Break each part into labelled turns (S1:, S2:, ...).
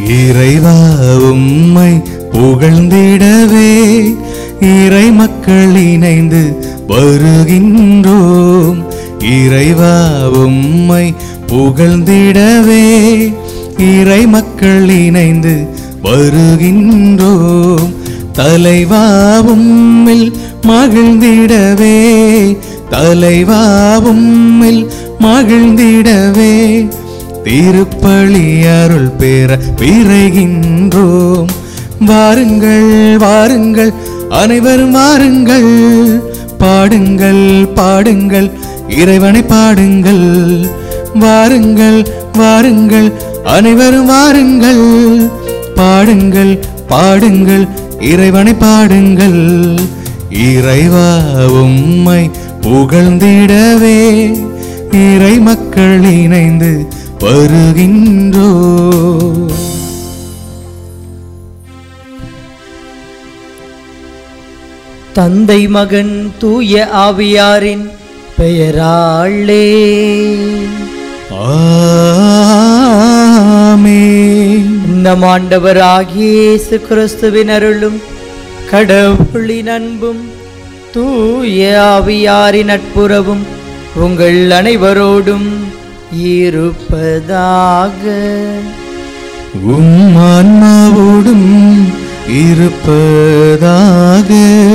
S1: இறைவா உம்மை புகழ்ந்திடவே இறை மக்கள் இணைந்து வருகின்றோம். இறைவா உம்மை புகழ்ந்திடவே இறை மக்கள் இணைந்து வருகின்றோம். தலைவா உம்மில் மகிழ்ந்திடவே தலைவா உம்மில் மகிழ்ந்திடவே திருப்பலி அருள் பெற விரைகின்றோம். வாருங்கள் வாருங்கள் அனைவரும் வாருங்கள், பாடுங்கள் பாடுங்கள் இறைவனை பாடுங்கள். வாருங்கள் வாருங்கள் அனைவரும் வாருங்கள், பாடுங்கள் பாடுங்கள் இறைவனை பாடுங்கள். இறைவா உம்மை புகழ்ந்திடவே இறை மக்கள் இணைந்து வருகின்றோம்.
S2: தந்தை மகன் தூய ஆவியாரின் பெயராலே
S1: ஆமென்.
S2: நம் ஆண்டவராகிய இயேசு கிறிஸ்துவின் அருளும் கடவுளின் அன்பும் தூய ஆவியாரின் நட்புறவும் உங்கள் அனைவரோடும் இருப்பதாக.
S1: உம் ஆன்மாவோடும் இருப்பதாக.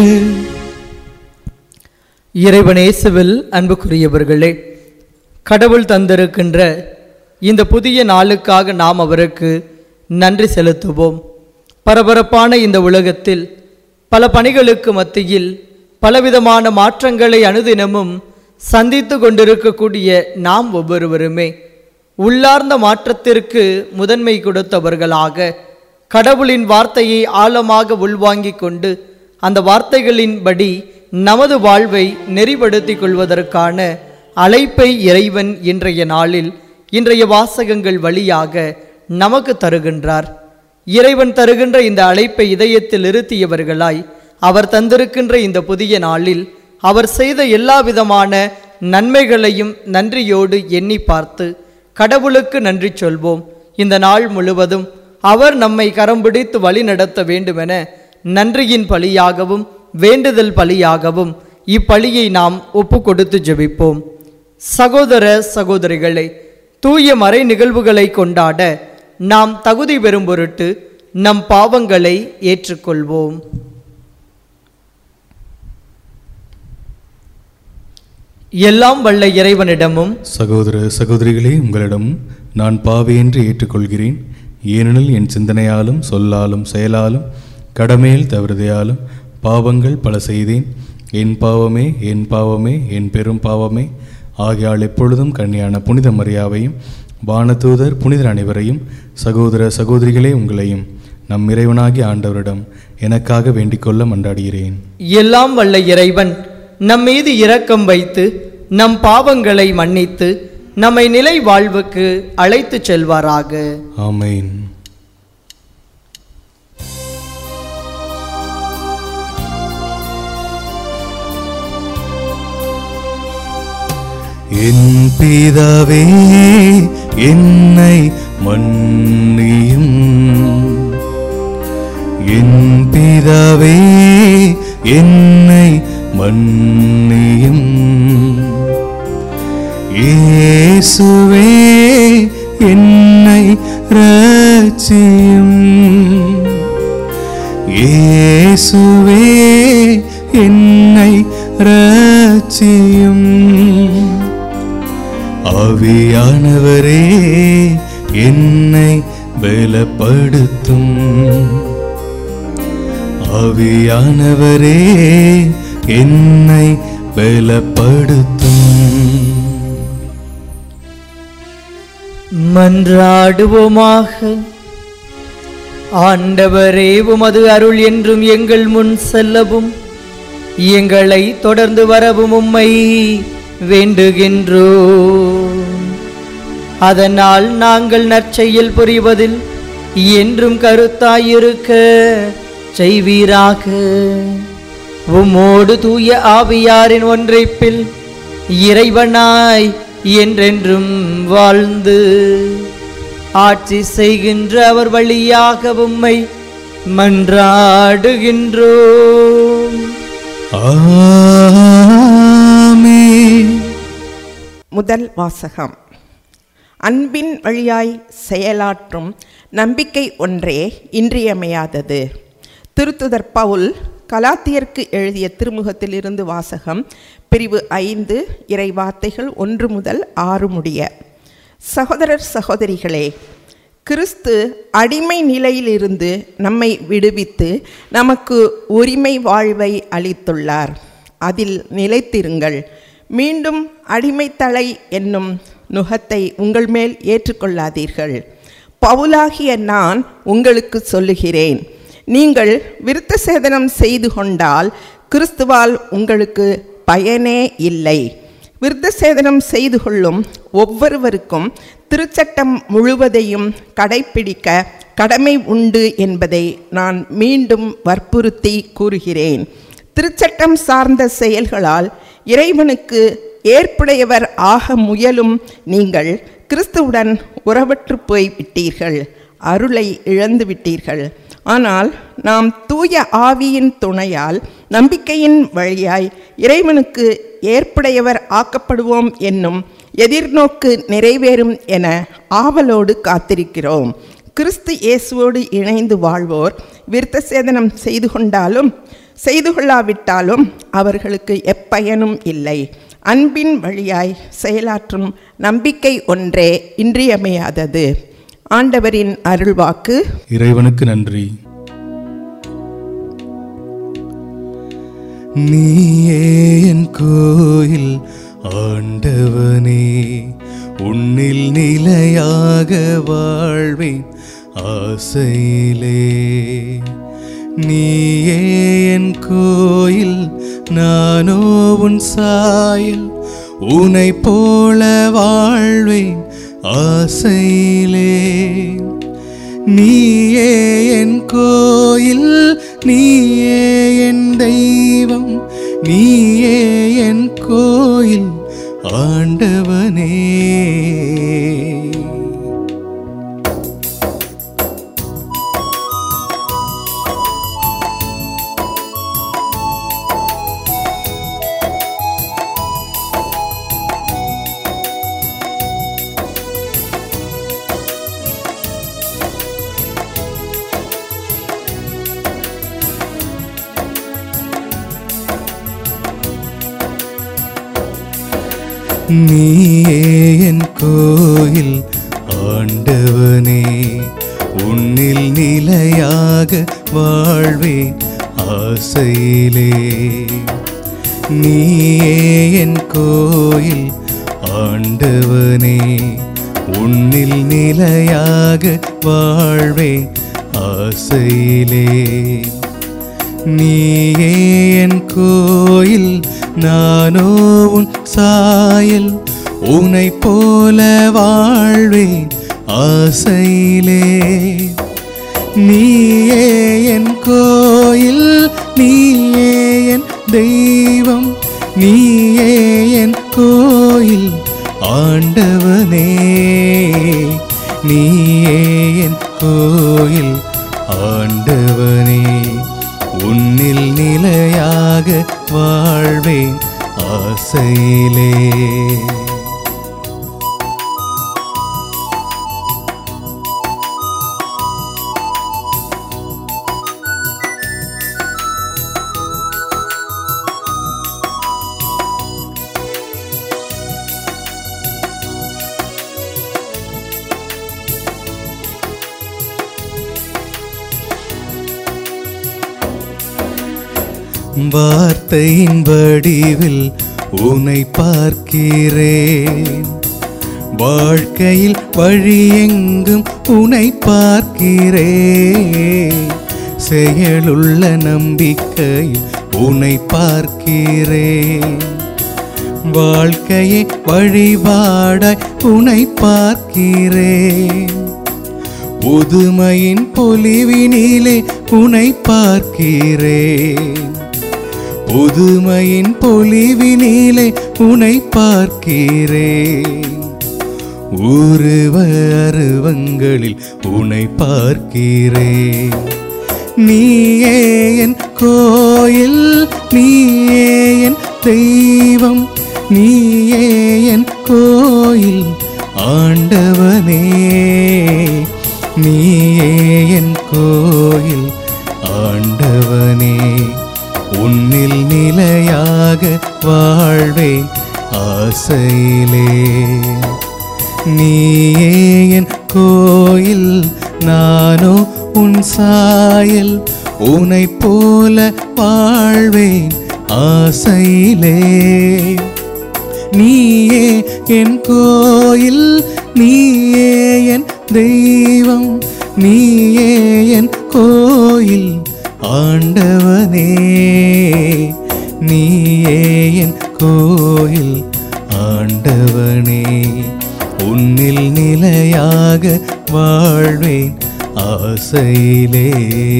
S2: இறைவன் இயேசுவில் அன்புக்குரியவர்களே, கடவுள் தந்திருக்கின்ற இந்த புதிய நாளுக்காக நாம் அவருக்கு நன்றி செலுத்துவோம். பரபரப்பான இந்த உலகத்தில் பல பணிகளுக்கு மத்தியில் பலவிதமான மாற்றங்களை அனுதினமும் சந்தித்து கொண்டிருக்கக்கூடிய நாம் ஒவ்வொருவருமே உள்ளார்ந்த மாற்றத்திற்கு முதன்மை கொடுத்தவர்களாக கடவுளின் வார்த்தையை ஆழமாக உள்வாங்கிக் கொண்டு அந்த வார்த்தைகளின்படி நமது வாழ்வை நெறிப்படுத்திக் கொள்வதற்கான அழைப்பை இறைவன் இன்றைய நாளில் இன்றைய வாசகங்கள் வழியாக நமக்கு தருகின்றார். இறைவன் தருகின்ற இந்த அழைப்பை இதயத்தில் இருத்தியவர்களாய் அவர் தந்திருக்கின்ற இந்த புதிய நாளில் அவர் செய்த எல்லா விதமான நன்மைகளையும் நன்றியோடு எண்ணி பார்த்து கடவுளுக்கு நன்றி சொல்வோம். இந்த நாள் முழுவதும் அவர் நம்மை கரம் பிடித்து வழி நடத்த வேண்டுமென நன்றியின் பலியாகவும் வேண்டுதல் பலியாகவும் இப்பலியை நாம் ஒப்பு கொடுத்து ஜெபிப்போம். சகோதர சகோதரிகளை, தூய மறை நிகழ்வுகளை கொண்டாட நாம் தகுதி பெறும் பொருட்டு நம் பாவங்களை ஏற்றுக்கொள்வோம். எல்லாம் வல்ல இறைவனிடமும்
S1: சகோதர சகோதரிகளே, உங்களிடம் நான் பாவியின்றி ஏற்றுக்கொள்கிறேன். ஏனெனில் என் சிந்தனையாலும் சொல்லாலும் செயலாலும் கடமையில் தவறுதையாலும் பாவங்கள் பல செய்தேன். என் பாவமே என் பாவமே என் பெரும் பாவமே. ஆகையால் எப்பொழுதும் கன்னியான புனித மரியாவையும் வானதூதர் புனிதர் அனைவரையும் சகோதர சகோதரிகளே உங்களையும் நம் இறைவனாகிய ஆண்டவரிடம் எனக்காக வேண்டிக்கொள்ள மன்றாடுகிறேன்.
S2: எல்லாம் வல்ல இறைவன் நம் மீது இரக்கம் வைத்து நம் பாவங்களை மன்னித்து நம்மை நிலை வாழ்வுக்கு அழைத்து செல்வாராக.
S1: ஆமென். என் பிதாவே என்னை மன்னியும். என் பிதாவே என்னை மன்னியும். இயேசுவே என்னை இரட்சியும். இயேசுவே என்னை இரட்சியும். ஆவியானவரே என்னை பலப்படுத்தும். ஆவியானவரே என்னை பலப்படுத்தும்.
S2: மன்றாடுவோமாக. ஆண்டவரே, உமது அருள் என்றும் எங்கள் முன் செல்லவும் எங்களை தொடர்ந்து வரவும் உம்மை வேண்டுகின்றோம். அதனால் நாங்கள் நற்செயல் புரிவதில் என்றும் கருத்தாயிருக்க செய்வீராக. உம்மோடு தூய ஆவியாரின் ஒன்றைப்பில் இறைவனாய் என்றென்றும் வாழ்ந்து ஆட்சி செய்கின்ற அவர் வழியாக உம்மை மன்றாடுகின்றோம்.
S1: ஆமென்.
S3: முதல் வாசகம். அன்பின் வழியாய் செயலாற்றும் நம்பிக்கை ஒன்றே இன்றியமையாதது. திருத்துதர் பவுல் கலாத்தியருக்கு எழுதிய திருமுகத்திலிருந்து வாசகம். பிரிவு 5, இறை வார்த்தைகள் 1 முதல் 6 முடிய. சகோதரர் சகோதரிகளே, கிறிஸ்து அடிமை நிலையிலிருந்து நம்மை விடுவித்து நமக்கு உரிமை வாழ்வை அளித்துள்ளார். அதில் நிலைத்திருங்கள். மீண்டும் அடிமைத்தலை என்னும் நுகத்தை உங்கள் மேல் ஏற்றுக்கொள்ளாதீர்கள். பவுலாகிய நான் உங்களுக்கு சொல்லுகிறேன், நீங்கள் விருத்த சேதனம் செய்து கொண்டால் கிறிஸ்துவால் உங்களுக்கு பயனே இல்லை. விருத்த சேதனம் செய்து கொள்ளும் ஒவ்வொருவருக்கும் திருச்சட்டம் முழுவதையும் கடைப்பிடிக்க கடமை உண்டு என்பதை நான் மீண்டும் வற்புறுத்தி கூறுகிறேன். திருச்சட்டம் சார்ந்த செயல்களால் இறைவனுக்கு ஏற்புடையவர் ஆக முயலும் நீங்கள் கிறிஸ்துவுடன் உறவற்று போய் விட்டீர்கள், அருளை இழந்து விட்டீர்கள். ஆனால் நாம் தூய ஆவியின் துணையால் நம்பிக்கையின் வழியாய் இறைவனுக்கு ஏற்புடையவர் ஆக்கப்படுவோம் என்னும் எதிர்நோக்கு நிறைவேறும் என ஆவலோடு காத்திருக்கிறோம். கிறிஸ்து இயேசுவோடு இணைந்து வாழ்வோர் விருத்த சேதனம் செய்து கொண்டாலும் செய்து கொள்ளாவிட்டாலும் அவர்களுக்கு எப்பயனும் இல்லை. அன்பின் வழியாய் செயலாற்றும் நம்பிக்கை ஒன்றே இன்றியமையாதது. ஆண்டவரின் அருள்வாக்கு.
S1: இறைவனுக்கு நன்றி. நீயே என் கோயில் ஆண்டவனே, உன்னில் நிலையாக வாழ்வேன் ஆசையிலே. நீயே என் கோயில், நானோ உன் சாயல், உனை போல வாழ்வேன் ஆசையிலே. நீயே என் கோயில், நீயே என் தெய்வம், நீயே என் கோயில் ஆண்டவனே. நீயே என் கோயில் ஆண்டவனே, உன்னில் நிலையாக வாழ்வேன் ஆசையிலே. நீயே என் கோயில் ஆண்டவனே, உன்னில் நிலையாக வாழ்வேன் ஆசையிலே. நீயே என் கோயில், நானோ உன் சாயல், உனை போல வாழ்வேன் ஆசையிலே. நீயே என் கோயில், நீயே என் தெய்வம், நீயே என் கோயில் ஆண்டவனே. நீயே என் கோயில் ஆண்டவனே, உன்னில் நிலையாக வாழ்வேன் ஆசையிலே. வார்த்தையின் வடிவில் உன்னை பார்க்கிறேன், வாழ்க்கையில் வழியெங்கும் உன்னை பார்க்கிறேன். செயலுள்ள நம்பிக்கையில் உன்னை பார்க்கிறேன், வாழ்க்கையை வழிபாடாய் உன்னை பார்க்கிறேன். புதுமையின் பொலிவினிலே உன்னை பார்க்கிறேன், புதுமையின் பொலிவினிலே உன்னை பார்க்கிறேன். உருவ அருவங்களில் உன்னை பார்க்கிறேன். நீயே என் கோயில், நீயே என் தெய்வம், நீயே என் கோயில் ஆண்டவனே. நீயே என் கோயில் ஆண்டவனே. உன்னில் நிலையாக வாழ்வேன் ஆசையிலே. நீயே என் கோயில், நானோ உன் சாயல், உன்னை போல வாழ்வேன் ஆசையிலே. நீயே என் கோயில், நீயே என் தெய்வம், நீயே என் கோயில் ஆண்டவனே. நீயே என் கோயில் ஆண்டவனே. உன்னில் நிலையாக வாழ்வேன் ஆசையிலே.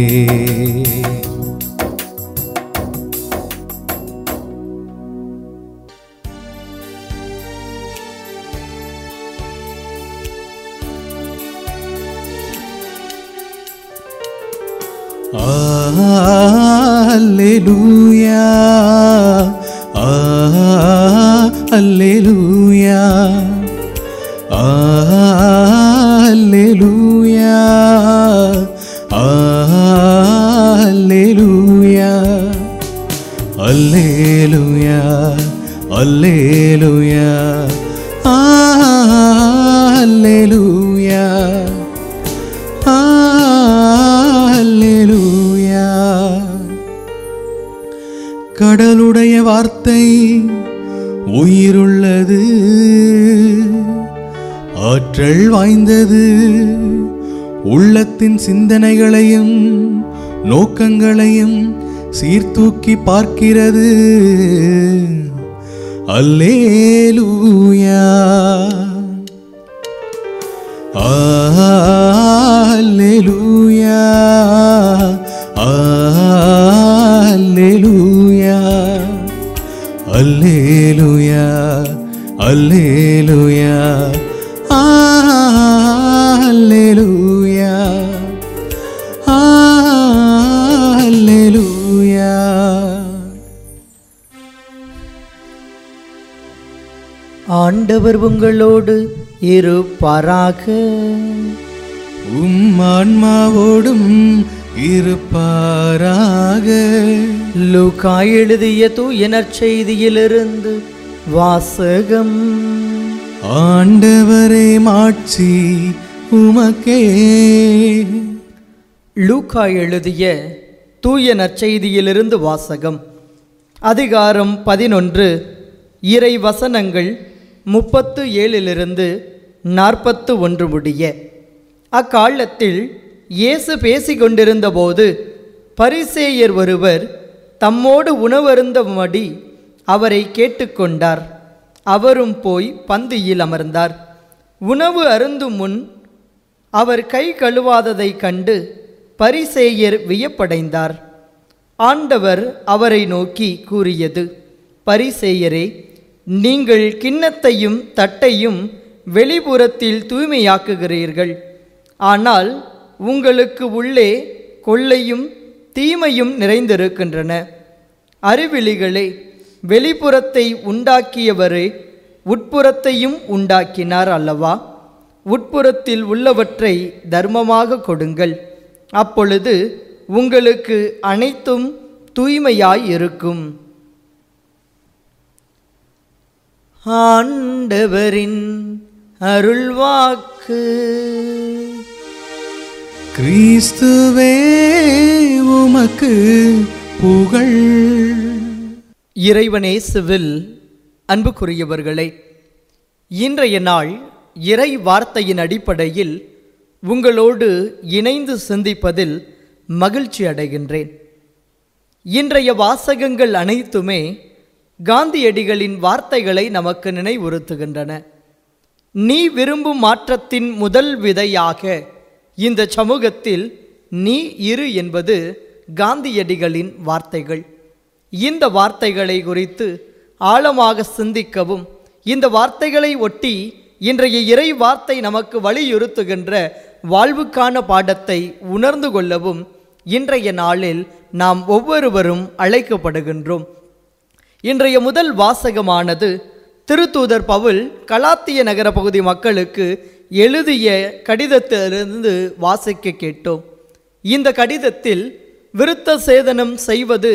S1: அல்லேலூயா, அல்லேலூயா, அல்லேலூயா, அல்லேலூயா, அல்லேலூயா, அல்லேலூயா, அல்லேலூயா, அல்லேலூயா. கடலுடைய வார்த்தை உயிருள்ளது, ஆற்றல் வாய்ந்தது, உள்ளத்தின் சிந்தனைகளையும் நோக்கங்களையும் சீர்தூக்கி பார்க்கிறது. அல்லேலூயா, அல்லேலூயா, அல்லேலூயா, அல்லேலூயா, அல்லேலூயா, அல்லேலூயா, அல்லேலூயா.
S2: ஆண்டவர் உங்களோடு இருப்பாராக.
S1: உம் ஆன்மாவோடும் இருப்பாராக.
S2: லூக்கா எழுதிய தூய நற்செய்தியிலிருந்து வாசகம்.
S1: ஆண்டவரே மாட்சி உமக்கே.
S2: லூக்கா எழுதிய தூய நற்செய்தியிலிருந்து வாசகம். அதிகாரம் 11, இறை வசனங்கள் 37 41 முடிய. அக்காலத்தில் இயேசு பேசிக்கொண்டிருந்தபோது பரிசேயர் ஒருவர் தம்மோடு உணவருந்தும்படி அவரை கேட்டுக்கொண்டார். அவரும் போய் பந்தியில் அமர்ந்தார். உணவு அருந்தும் முன் அவர் கை கழுவாததைக் கண்டு பரிசேயர் வியப்படைந்தார். ஆண்டவர் அவரை நோக்கி கூறியது, பரிசேயரே, நீங்கள் கிண்ணத்தையும் தட்டையும் வெளிப்புறத்தில் தூய்மையாக்குகிறீர்கள், ஆனால் உங்களுக்கு உள்ளே கொள்ளையும் தீமையும் நிறைந்திருக்கின்றன. அறிவிலிகளே, வெளிப்புறத்தை உண்டாக்கியவரே உட்புறத்தையும் உண்டாக்கினார் அல்லவா? உட்புறத்தில் உள்ளவற்றை தர்மமாக கொடுங்கள், அப்பொழுது உங்களுக்கு அனைத்தும் தூய்மையாய் இருக்கும். ஆண்டவரின் அருள்வாக்கு.
S1: கிறிஸ்துவே உமக்கு புகழ்.
S2: இறைவனேசுவில் அன்புக்குரியவர்களே, இன்றைய நாள் இறை வார்த்தையின் அடிப்படையில் உங்களோடு இணைந்து சிந்திப்பதில் மகிழ்ச்சி அடைகின்றேன். இன்றைய வாசகங்கள் அனைத்துமே காந்தியடிகளின் வார்த்தைகளை நமக்கு நினைவுறுத்துகின்றன. நீ விரும்பும் மாற்றத்தின் முதல் விதையாக இந்த சமூகத்தில் நீ இரு என்பது காந்தியடிகளின் வார்த்தைகள். இந்த வார்த்தைகளை குறித்து ஆழமாக சிந்திக்கவும், இந்த வார்த்தைகளை ஒட்டி இன்றைய இறை வார்த்தை நமக்கு வலியுறுத்துகின்ற வாழ்வுக்கான பாடத்தை உணர்ந்து கொள்ளவும் இன்றைய நாளில் நாம் ஒவ்வொருவரும் அழைக்கப்படுகின்றோம். இன்றைய முதல் வாசகமானது திருத்தூதர் பவுல் கலாத்திய நகர பகுதி மக்களுக்கு எழுதிய கடிதத்திலிருந்து வாசிக்க கேட்டோம். இந்த கடிதத்தில் விருத்த சேதனம் செய்வது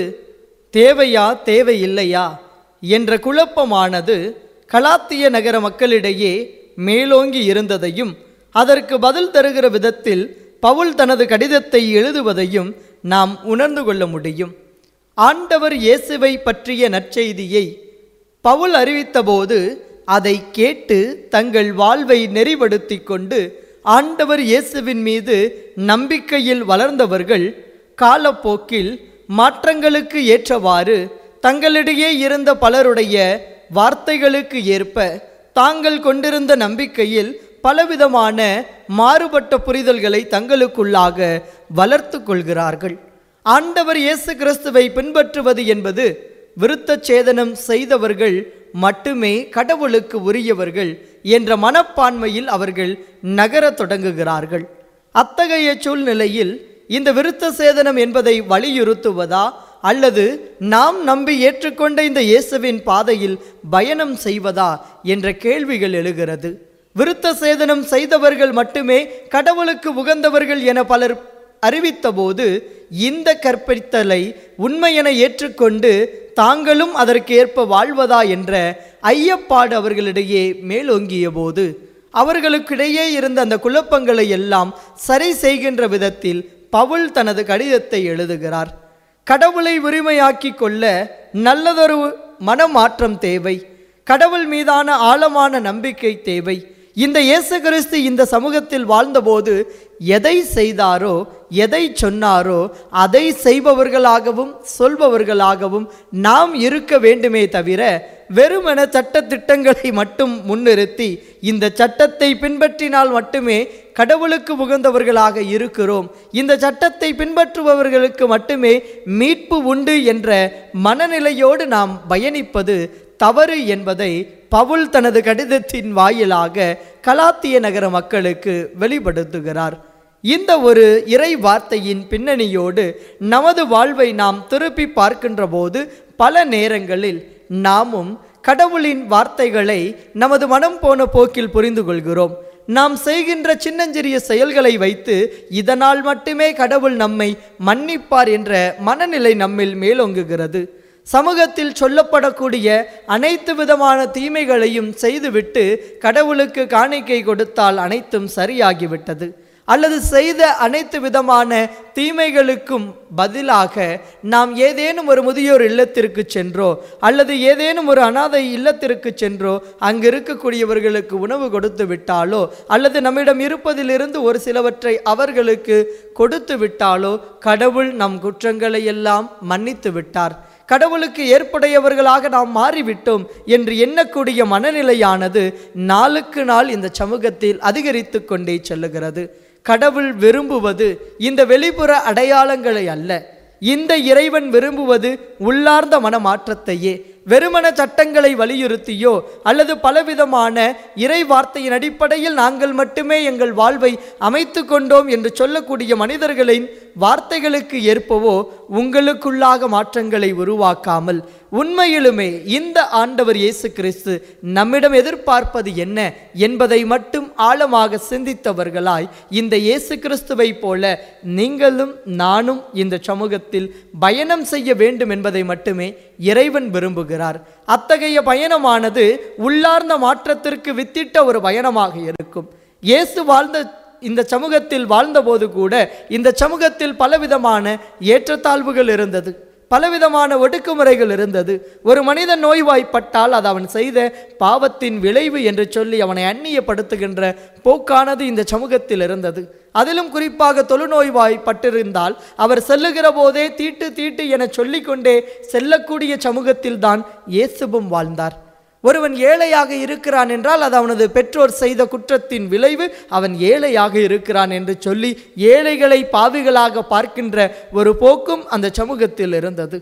S2: தேவையா தேவையில்லையா என்ற குழப்பமானது கலாத்திய நகர மக்களிடையே மேலோங்கி இருந்ததையும் அதற்கு பதில் தருகிற விதத்தில் பவுல் தனது கடிதத்தை எழுதுவதையும் நாம் உணர்ந்து கொள்ள முடியும். ஆண்டவர் இயேசுவை பற்றிய நற்செய்தியை பவுல் அறிவித்தபோது அதை கேட்டு தங்கள் வாழ்வை நெறிப்படுத்தி கொண்டு ஆண்டவர் இயேசுவின் மீது நம்பிக்கையில் வளர்ந்தவர்கள் காலப்போக்கில் மாற்றங்களுக்கு ஏற்றவாறு தங்களிடையே இருந்த பலருடைய வார்த்தைகளுக்கு ஏற்ப தாங்கள் கொண்டிருந்த நம்பிக்கையில் பலவிதமான மாறுபட்ட புரிதல்களை தங்களுக்குள்ளாக வளர்த்து கொள்கிறார்கள். ஆண்டவர் இயேசு கிறிஸ்துவை பின்பற்றுவது என்பது விருத்த சேதனம் செய்தவர்கள் மட்டுமே கடவுளுக்கு உரியவர்கள் என்ற மனப்பான்மையில் அவர்கள் நகர தொடங்குகிறார்கள். அத்தகைய சூழ்நிலையில் இந்த விருத்த சேதனம் என்பதை வலியுறுத்துவதா அல்லது நாம் நம்பி ஏற்றுக்கொண்ட இந்த இயேசுவின் பாதையில் பயணம் செய்வதா என்ற கேள்விகள் எழுகிறது. விருத்த சேதனம் செய்தவர்கள் மட்டுமே கடவுளுக்கு உகந்தவர்கள் என பலர் அறிவித்தபோது இந்த கற்பித்தலை உண்மையென ஏற்றுக்கொண்டு தாங்களும் அதற்கு ஏற்ப வாழ்வதா என்ற ஐயப்பாடு அவர்களிடையே மேலோங்கிய போது அவர்களுக்கிடையே இருந்த அந்த குழப்பங்களை எல்லாம் சரி செய்கின்ற விதத்தில் பவுல் தனது கடிதத்தை எழுதுகிறார். கடவுளை உரிமையாக்கி கொள்ள நல்லதொரு மனமாற்றம் தேவை. கடவுள் மீதான ஆழமான நம்பிக்கை தேவை. இந்த இயேசு கிறிஸ்து இந்த சமூகத்தில் வாழ்ந்தபோது எதை செய்தாரோ எதை சொன்னாரோ அதை செய்பவர்களாகவும் சொல்பவர்களாகவும் நாம் இருக்க வேண்டுமே தவிர வெறுமென சட்ட திட்டங்களை மட்டும் முன்னிறுத்தி இந்த சட்டத்தை பின்பற்றினால் மட்டுமே கடவுளுக்கு உகந்தவர்களாக இருக்கிறோம், இந்த சட்டத்தை பின்பற்றுபவர்களுக்கு மட்டுமே மீட்பு உண்டு என்ற மனநிலையோடு நாம் பயணிப்பது தவறு என்பதை பவுல் தனது கடிதத்தின் வாயிலாக கலாத்திய நகர மக்களுக்கு வெளிப்படுத்துகிறார். இந்த ஒரு இறை வார்த்தையின் பின்னணியோடு நமது வாழ்வை நாம் திருப்பி பார்க்கின்ற போது பல நேரங்களில் நாமும் கடவுளின் வார்த்தைகளை நமது மனம் போன போக்கில் புரிந்து கொள்கிறோம். நாம் செய்கின்ற சின்னஞ்சிறிய செயல்களை வைத்து இதனால் மட்டுமே கடவுள் நம்மை மன்னிப்பார் என்ற மனநிலை நம்மில் மேலோங்குகிறது. சமூகத்தில் சொல்லப்படக்கூடிய அனைத்து விதமான தீமைகளையும் செய்துவிட்டு கடவுளுக்கு காணிக்கை கொடுத்தால் அனைத்தும் சரியாகிவிட்டது, அல்லது செய்த அனைத்து விதமான தீமைகளுக்கும் பதிலாக நாம் ஏதேனும் ஒரு முதியோர் இல்லத்திற்கு சென்றோ அல்லது ஏதேனும் ஒரு அனாதை இல்லத்திற்கு சென்றோ அங்கு இருக்கக்கூடியவர்களுக்கு உணவு கொடுத்து விட்டாலோ அல்லது நம்மிடம் இருப்பதிலிருந்து ஒரு சிலவற்றை அவர்களுக்கு கொடுத்து விட்டாலோ கடவுள் நம் குற்றங்களை எல்லாம் மன்னித்து விட்டார், கடவுளுக்கு ஏற்புடையவர்களாக நாம் மாறிவிட்டோம் என்று எண்ணக்கூடிய மனநிலையானது நாளுக்கு நாள் இந்த சமூகத்தில் அதிகரித்து கொண்டே செல்லுகிறது. கடவுள் விரும்புவது இந்த வெளிப்புற அடையாளங்களை அல்ல, இந்த இறைவன் விரும்புவது உள்ளார்ந்த மனமாற்றத்தையே. வெறுமன சட்டங்களை வலியுறுத்தியோ அல்லது பலவிதமான இறை வார்த்தையின் அடிப்படையில் நாங்கள் மட்டுமே எங்கள் வாழ்வை அமைத்து கொண்டோம் என்று சொல்லக்கூடிய மனிதர்களின் வார்த்தைகளுக்கு ஏற்பவோ உங்களுக்குள்ளாக மாற்றங்களை உருவாக்காமல் உண்மையிலுமே இந்த ஆண்டவர் இயேசு கிறிஸ்து நம்மிடம் எதிர்பார்ப்பது என்ன என்பதை மட்டும் ஆழமாக சிந்தித்தவர்களாய் இந்த இயேசு கிறிஸ்துவை போல நீங்களும் நானும் இந்த சமூகத்தில் பயணம் செய்ய வேண்டும் என்பதை மட்டுமே இறைவன் விரும்புகிறார். அத்தகைய பயணமானது உள்ளார்ந்த மாற்றத்திற்கு வித்திட்ட ஒரு பயணமாக இருக்கும். இயேசு வாழ்ந்த இந்த சமூகத்தில் வாழ்ந்தபோது கூட இந்த சமூகத்தில் பலவிதமான ஏற்றத்தாழ்வுகள் இருந்தது, பலவிதமான ஒடுக்குமுறைகள் இருந்தது. ஒரு மனிதன் நோய்வாய்ப்பட்டால் அது அவன் செய்த பாவத்தின் விளைவு என்று சொல்லி அவனை அந்நியப்படுத்துகின்ற போக்கானது இந்த சமூகத்தில் இருந்தது. அதிலும் குறிப்பாக தொழுநோய்வாய்ப்பட்டிருந்தால் அவர் செல்லுகிற போதே தீட்டு தீட்டு என சொல்லிக்கொண்டே செல்லக்கூடிய சமூகத்தில் தான் இயேசுவும் வாழ்ந்தார். ஒருவன் ஏழையாக இருக்கிறான் என்றால் அது அவனது பெற்றோர் செய்த குற்றத்தின் விளைவு, அவன் ஏழையாக இருக்கிறான் என்று சொல்லி ஏழைகளை பாவிகளாக பார்க்கின்ற ஒரு போக்கும் அந்த சமூகத்தில் இருந்தது.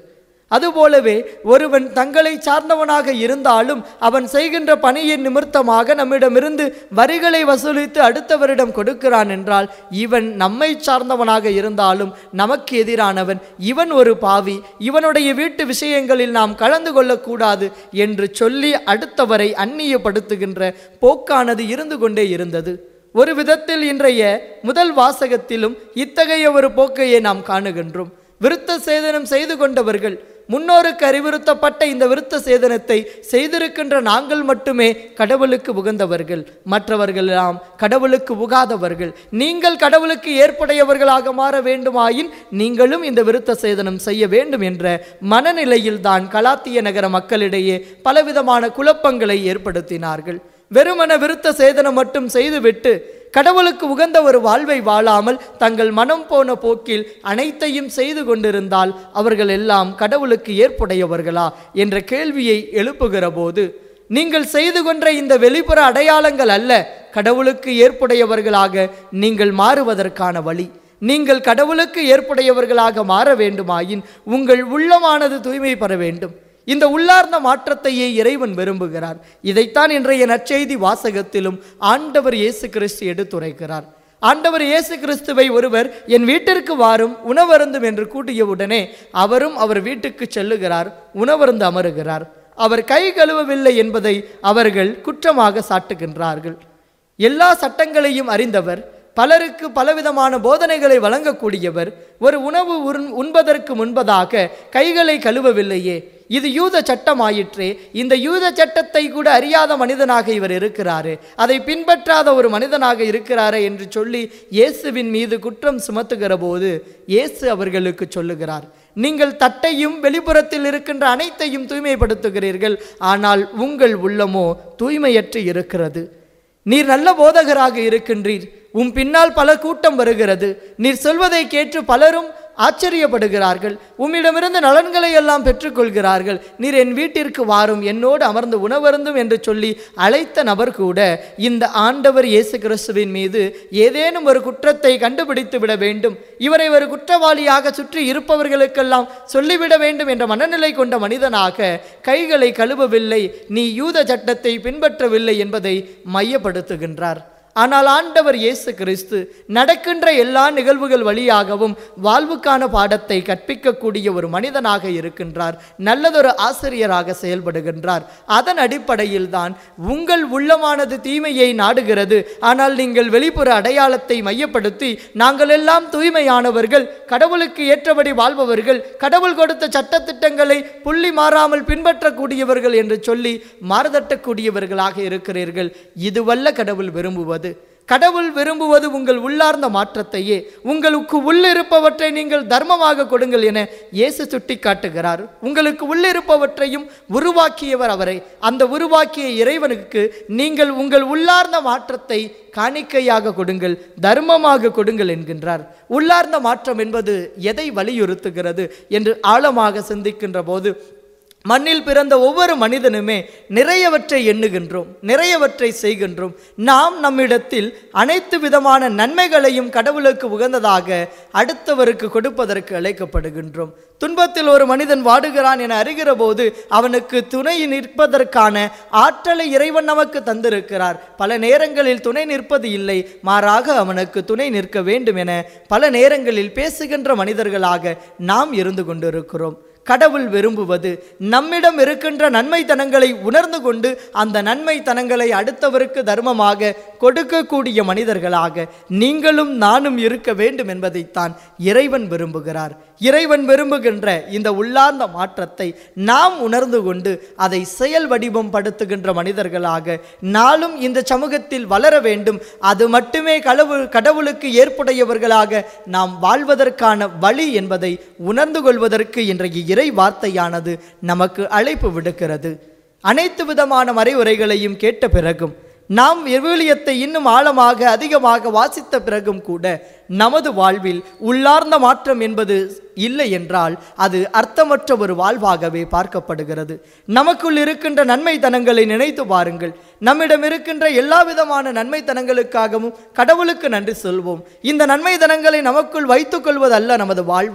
S2: அதுபோலவே ஒருவன் தங்களை சார்ந்தவனாக இருந்தாலும் அவன் செய்கின்ற பணியின் நிமித்தமாக நம்மிடமிருந்து வரிகளை வசூலித்து அடுத்தவரிடம் கொடுக்கிறான் என்றால் இவன் நம்மை சார்ந்தவனாக இருந்தாலும் நமக்கு எதிரானவன், இவன் ஒரு பாவி, இவனுடைய வீட்டு விஷயங்களில் நாம் கலந்து கொள்ளக்கூடாது என்று சொல்லி அடுத்தவரை அந்நியப்படுத்துகின்ற போக்கானது இருந்து கொண்டே இருந்தது. ஒரு விதத்தில் இன்றைய முதல் வாசகத்திலும் இத்தகைய ஒரு போக்கையை நாம் காணுகின்றோம். விருத்த சேதனம் செய்து கொண்டவர்கள், முன்னோருக்கு அறிவுறுத்தப்பட்ட இந்த விருத்த சேதனத்தை செய்திருக்கின்ற நாங்கள் மட்டுமே கடவுளுக்கு உகந்தவர்கள், மற்றவர்கள் எல்லாம் கடவுளுக்கு உகாதவர்கள். நீங்கள் கடவுளுக்கு ஏற்புடையவர்களாக மாற வேண்டுமாயின் நீங்களும் இந்த விருத்த சேதனம் செய்ய வேண்டும் என்ற மனநிலையில் தான் கலாத்திய நகர மக்களிடையே பலவிதமான குழப்பங்களை ஏற்படுத்தினார்கள். வெறுமன விருத்த சேதனம் மட்டும் செய்துவிட்டு கடவுளுக்கு உகந்த ஒரு வாழ்வை வாழாமல் தங்கள் மனம் போன போக்கில் அனைத்தையும் செய்து கொண்டிருந்தால் அவர்கள் எல்லாம் கடவுளுக்கு ஏற்புடையவர்களா என்ற கேள்வியை எழுப்புகிற போது, நீங்கள் செய்து கொண்ட இந்த வெளிப்புற அடையாளங்கள் அல்ல கடவுளுக்கு ஏற்புடையவர்களாக நீங்கள் மாறுவதற்கான வழி. நீங்கள் கடவுளுக்கு ஏற்புடையவர்களாக மாற வேண்டுமாயின் உங்கள் உள்ளமானது தூய்மை பெற வேண்டும். இந்த உள்ளார்ந்த மாற்றத்தையே இறைவன் விரும்புகிறார். இதைத்தான் இன்றைய நற்செய்தி வாசகத்திலும் ஆண்டவர் இயேசு கிறிஸ்து எடுத்துரைக்கிறார். ஆண்டவர் இயேசு கிறிஸ்துவை ஒருவர் என் வீட்டிற்கு வாரும் உணவருந்தும் என்று கூட்டியவுடனே அவரும் அவர் வீட்டுக்கு செல்லுகிறார், உணவருந்து அமருகிறார். அவர் கை கழுவவில்லை என்பதை அவர்கள் குற்றமாக சாட்டுகின்றார்கள். எல்லா சட்டங்களையும் அறிந்தவர், பலருக்கு பலவிதமான போதனைகளை வழங்கக்கூடியவர், ஒரு உணவு உண்பதற்கு முன்பதாக கைகளை கழுவவில்லையே, இது யூத சட்டமாயிற்றே, இந்த யூத சட்டத்தை கூட அறியாத மனிதனாக இவர் இருக்கிறாரு, அதை பின்பற்றாத ஒரு மனிதனாக இருக்கிறாரே என்று சொல்லி இயேசுவின் மீது குற்றம் சுமத்துகிற போது இயேசு அவர்களுக்கு சொல்லுகிறார், நீங்கள் தட்டையும் வெளிப்புறத்தில் இருக்கின்ற அனைத்தையும் தூய்மைப்படுத்துகிறீர்கள், ஆனால் உங்கள் உள்ளமோ தூய்மையற்று இருக்கிறது. நீர் நல்ல போதகராக இருக்கின்றீர், உம் பின்னால் பல கூட்டம் வருகிறது, நீர் சொல்வதை கேட்டு பலரும் ஆச்சரியப்படுகிறார்கள், உம்மிடமிருந்து நலன்களை எல்லாம் பெற்றுக்கொள்கிறார்கள், நீர் என் வீட்டிற்கு வாரும், என்னோடு அமர்ந்து உணவருந்தும் என்று சொல்லி அழைத்த நபர் கூட இந்த ஆண்டவர் இயேசு கிறிஸ்துவின் மீது ஏதேனும் ஒரு குற்றத்தை கண்டுபிடித்து விட வேண்டும், இவரை ஒரு குற்றவாளியாக சுற்றி இருப்பவர்களுக்கெல்லாம் சொல்லிவிட வேண்டும் என்ற மனநிலை கொண்ட மனிதனாக கைகளை கழுவவில்லை, நீ யூத சட்டத்தை பின்பற்றவில்லை என்பதை மையப்படுத்துகின்றார். ஆனால் ஆண்டவர் இயேசு கிறிஸ்து நடக்கின்ற எல்லா நிகழ்வுகள் வழியாகவும் வாழ்வுக்கான பாடத்தை கற்பிக்கக்கூடிய ஒரு மனிதனாக இருக்கின்றார், நல்லதொரு ஆசிரியராக செயல்படுகின்றார். அதன் அடிப்படையில் தான் உங்கள் உள்ளமானது தீமையை நாடுகிறது, ஆனால் நீங்கள் வெளிப்புற அடையாளத்தை மையப்படுத்தி நாங்கள் எல்லாம் தூய்மையானவர்கள், கடவுளுக்கு ஏற்றபடி வாழ்பவர்கள், கடவுள் கொடுத்த சட்டத்திட்டங்களை புள்ளி மாறாமல் பின்பற்றக்கூடியவர்கள் என்று சொல்லி மாறுதட்டக்கூடியவர்களாக இருக்கிறீர்கள். இதுவல்ல கடவுள் விரும்புவது. கடவுள் விரும்புவது உங்கள் உள்ளார்ந்த மாற்றத்தையே. உங்களுக்கு உள்ளிருப்பவற்றை நீங்கள் தர்மமாக கொடுங்கள் என இயேசு சுட்டி காட்டுகிறார். உங்களுக்கு உள்ளிருப்பவற்றையும் உருவாக்கியவர் அவரை. அந்த உருவாக்கிய இறைவனுக்கு நீங்கள் உங்கள் உள்ளார்ந்த மாற்றத்தை காணிக்கையாக கொடுங்கள், தர்மமாக கொடுங்கள் என்கின்றார். உள்ளார்ந்த மாற்றம் என்பது எதை வலியுறுத்துகிறது என்று ஆழமாக சிந்திக்கின்ற போது, மண்ணில் பிறந்த ஒவ்வொரு மனிதனுமே நிறையவற்றை எண்ணுகின்றோம், நிறையவற்றை செய்கின்றோம். நாம் நம்மிடத்தில் அனைத்து விதமான நன்மைகளையும் கடவுளுக்கு உகந்ததாக அடுத்தவருக்கு கொடுப்பதற்கு அழைக்கப்படுகின்றோம். துன்பத்தில் ஒரு மனிதன் வாடுகிறான் என அறிகிற போது அவனுக்கு துணை நிற்பதற்கான ஆற்றலை இறைவன் நமக்கு தந்திருக்கிறார். பல நேரங்களில் துணை நிற்பது இல்லை, மாறாக அவனுக்கு துணை நிற்க வேண்டும் என பல நேரங்களில் பேசுகின்ற மனிதர்களாக நாம் இருந்து கொண்டிருக்கிறோம். கடவுள் விரும்புவது நம்மிடம் இருக்கின்ற நன்மைத்தனங்களை உணர்ந்து கொண்டு அந்த நன்மைத்தனங்களை அடுத்தவருக்கு தர்மமாக கொடுக்கக்கூடிய மனிதர்களாக நீங்களும் நானும் இருக்க வேண்டும் என்பதைத்தான் இறைவன் விரும்புகிறார். இறைவன் விரும்புகின்ற இந்த உள்ளார்ந்த மாற்றத்தை நாம் உணர்ந்து கொண்டு அதை செயல் வடிவம் படுத்துகின்ற மனிதர்களாக நாளும் இந்த சமூகத்தில் வளர வேண்டும். அது மட்டுமே கடவுளுக்கு ஏற்புடையவர்களாக நாம் வாழ்வதற்கான வழி என்பதை உணர்ந்து கொள்வதற்கு இன்றைய இறை வார்த்தையானது நமக்கு அழைப்பு விடுக்கிறது. அனைத்து விதமான மறைவுரைகளையும் கேட்ட பிறகும், நாம் விவிலியத்தை இன்னும் ஆழமாக அதிகமாக வாசித்த பிறகும் கூட நமது வாழ்வில் உள்ளார்ந்த மாற்றம் என்பது இல்லை என்றால் அது அர்த்தமற்ற ஒரு வாழ்வாகவே பார்க்கப்படுகிறது. நமக்குள் இருக்கின்ற நன்மைத்தனங்களை நினைத்து பாருங்கள். நம்மிடம் இருக்கின்ற எல்லா விதமான நன்மைத்தனங்களுக்காகவும் கடவுளுக்கு நன்றி சொல்வோம். இந்த நன்மைத்தனங்களை நமக்குள் வைத்துக் கொள்வதல்ல நமது வாழ்வு.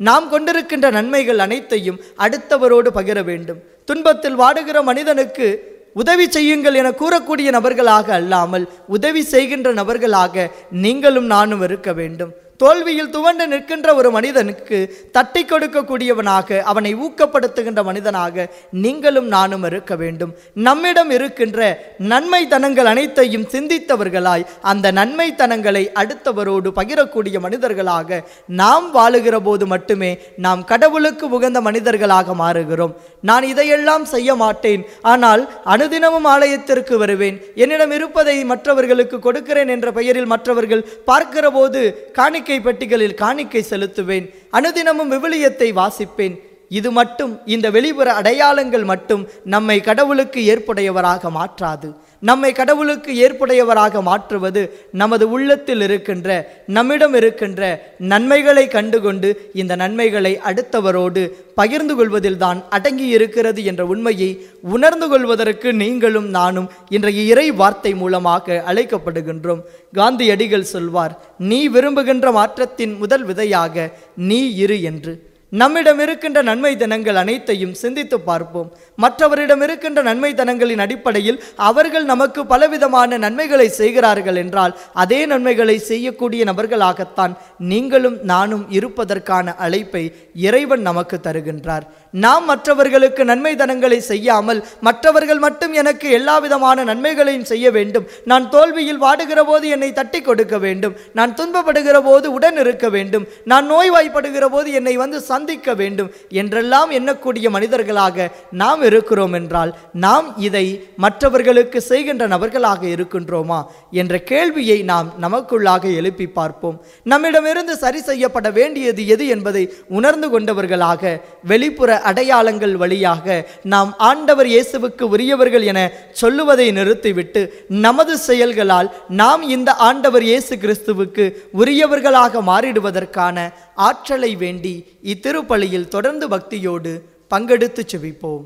S2: நாம் கொண்டிருக்கின்ற நன்மைகள் அனைத்தையும் அடுத்தவரோடு பகிர வேண்டும். துன்பத்தில் வாடுகிற மனிதனுக்கு உதவி செய்யுங்கள் என கூறக்கூடிய நபர்களாக அல்லாமல் உதவி செய்கின்ற நபர்களாக நீங்களும் நானும் இருக்க வேண்டும். தோல்வியில் துவண்டு நிற்கின்ற ஒரு மனிதனுக்கு தட்டி கொடுக்கக்கூடியவனாக, அவனை ஊக்கப்படுத்துகின்ற மனிதனாக நீங்களும் நானும் இருக்க வேண்டும். நம்மிடம் இருக்கின்ற நன்மைத்தனங்கள் அனைத்தையும் சிந்தித்தவர்களாய் அந்த நன்மைத்தனங்களை அடுத்தவரோடு பகிரக்கூடிய மனிதர்களாக நாம் வாழுகிற போது மட்டுமே நாம் கடவுளுக்கு உகந்த மனிதர்களாக மாறுகிறோம். நான் இதையெல்லாம் செய்ய மாட்டேன், ஆனால் அனுதினமும் ஆலயத்திற்கு வருவேன், என்னிடம் இருப்பதை மற்றவர்களுக்கு கொடுக்கிறேன் என்ற பெயரில் மற்றவர்கள் பார்க்கிற போது காணிக்கை பெட்டிகளில் காணிக்கை செலுத்துவேன், அனுதினமும் விவிலியத்தை வாசிப்பேன். இது மட்டும், இந்த வெளிப்புற அடையாளங்கள் மட்டும் நம்மை கடவுளுக்கு ஏற்புடையவராக மாற்றாது. நம்மை கடவுளுக்கு ஏற்புடையவராக மாற்றுவது நமது உள்ளத்தில் இருக்கின்ற, நம்மிடம் இருக்கின்ற நன்மைகளை கண்டுகொண்டு இந்த நன்மைகளை அடுத்தவரோடு பகிர்ந்து கொள்வதில்தான் அடங்கி இருக்கிறது என்ற உண்மையை உணர்ந்து கொள்வதற்கு நீங்களும் நானும் இன்றைய இறை வார்த்தை மூலமாக அழைக்கப்படுகின்றோம். காந்தியடிகள் சொல்வார், நீ விரும்புகின்ற மாற்றத்தின் முதல் விதையாக நீ இரு என்று. நம்மிடம் இருக்கின்ற நன்மை தனங்கள் அனைத்தையும் சிந்தித்து பார்ப்போம். மற்றவரிடம் இருக்கின்ற நன்மை தனங்களின் அடிப்படையில் அவர்கள் நமக்கு பலவிதமான நன்மைகளை செய்கிறார்கள் என்றால் அதே நன்மைகளை செய்யக்கூடிய நபர்களாகத்தான் நீங்களும் நானும் இருப்பதற்கான அழைப்பை இறைவன் நமக்கு தருகின்றார். நாம் மற்றவர்களுக்கு நன்மை தனங்களை செய்யாமல் மற்றவர்கள் மட்டும் எனக்கு எல்லா விதமான நன்மைகளையும் செய்ய வேண்டும், நான் தோல்வியில் வாடுகிற போது என்னை தட்டி கொடுக்க வேண்டும், நான் துன்பப்படுகிற போது உடன் இருக்க வேண்டும், நான் நோய்வாய்ப்படுகிற போது என்னை வந்து சந்திக்க வேண்டும் என்றெல்லாம் எண்ணக்கூடிய மனிதர்களாக நாம் இருக்கிறோம் என்றால் நாம் இதை மற்றவர்களுக்கு செய்கின்ற நபர்களாக இருக்கின்றோமா என்ற கேள்வியை நாம் நமக்குள்ளாக எழுப்பி பார்ப்போம். நம்மிடமிருந்து சரி செய்யப்பட வேண்டியது எது என்பதை உணர்ந்து கொண்டவர்களாக வெளிப்புற அடையாளங்கள் வழியாக நாம் ஆண்டவர் இயேசுவுக்கு உரியவர்கள் என சொல்லுவதை நிறுத்திவிட்டு நமது செயல்களால் நாம் இந்த ஆண்டவர் இயேசு கிறிஸ்துவுக்கு உரியவர்களாக மாறிடுவதற்கான ஆற்றலை வேண்டி இத்திருப்பலியில் தொடர்ந்து பக்தியோடு பங்கெடுத்து செபிப்போம்.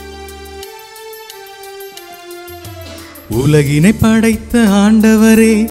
S1: உலகினை படைத்த ஆண்டவரே,